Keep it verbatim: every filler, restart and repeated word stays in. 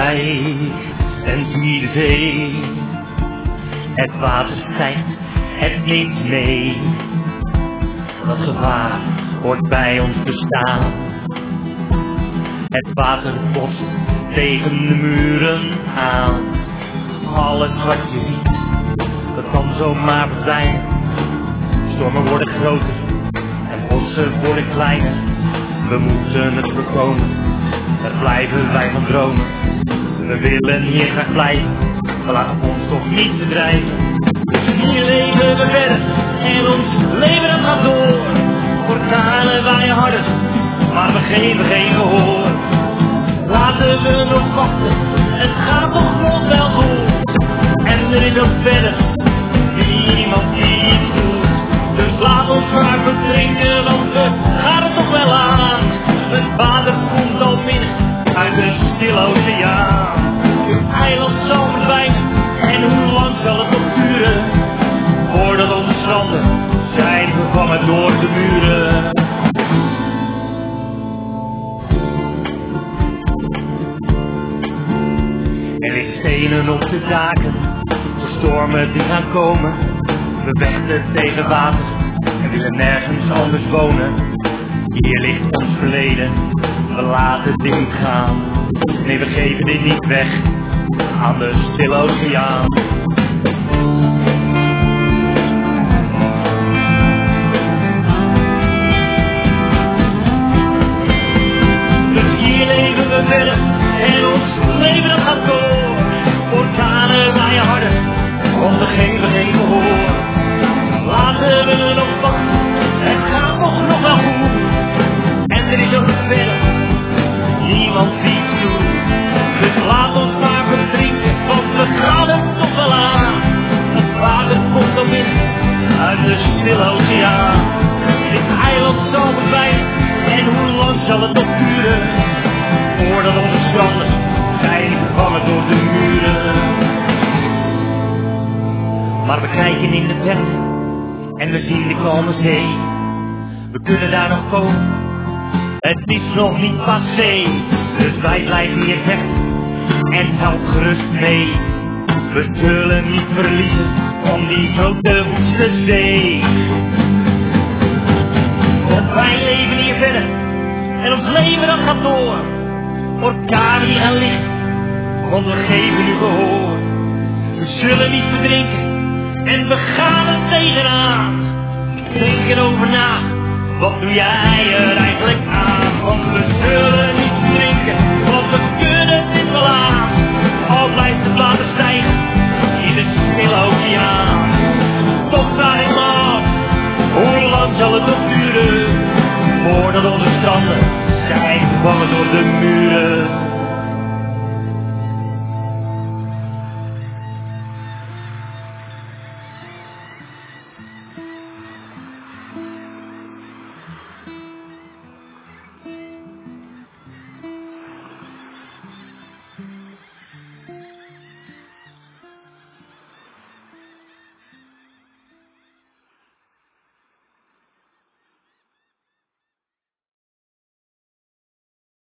kijk en zie de zee. Het water stijgt, het neemt mee. Dat gevaar hoort bij ons bestaan. Het water botst tegen de muren aan. Alles wat je ziet, dat kan zomaar verdwijnen. Stormen worden groter en bossen worden kleiner. We moeten het voorkomen, daar blijven wij van dromen. We willen hier graag blijven, we laten ons toch niet verdrijven. Hier leven we verder en ons leven dat gaat door. Orkanen waaien harder, maar we geven geen gehoor. Laten we nog wachten, het gaat toch nog wel goed. En er is ook verder niemand die iets doet. Dus laat ons maar verdrinken, want we gaan het toch wel aan. Het water komt al binnen uit de stille oceaan. Het eiland zal verdwijnen en hoe lang zal het nog duren? Voordat onze stranden zijn vervangen door de muren. Er liggen stenen op de daken, voor stormen die gaan komen. We vechten tegen water en willen nergens anders wonen. Hier ligt ons verleden, we laten dit niet gaan. Nee, we geven dit niet weg aan de stille oceaan. Dus hier leven we verder en ons leven dat gaat door. Orkanen waaien harder, want we geven geen gehoor. Laten we nog wachten, het gaat toch nog wel goed. En er is ook verder niemand die iets doet. Dus laat ons maar verdrinken, want we gaan het toch wel aan. Het water komt al binnen uit de stille oceaan. Dit eiland zal verdwijnen en hoe lang zal het nog duren? Voordat onze stranden zijn vervangen door de muren. Maar we kijken in de verte en we zien de kalme zee. We kunnen daar nog komen, het is nog niet passé. Dus wij blijven hier vechten en help gerust mee. We zullen niet verliezen om die grote woeste zee. Want wij leven hier verder en ons leven dat gaat door. Orkanen die gaan liggen, want we geven nu gehoor. We zullen niet verdrinken en we gaan er tegenaan. Denk erover na, wat doe jij er eigenlijk aan? Want we zullen niet verdrinken, want we kunnen dit wel aan. Al blijft het water stijgen in de stille oceaan. Toch vraag ik me af, hoe lang zal het nog duren? Voordat onze stranden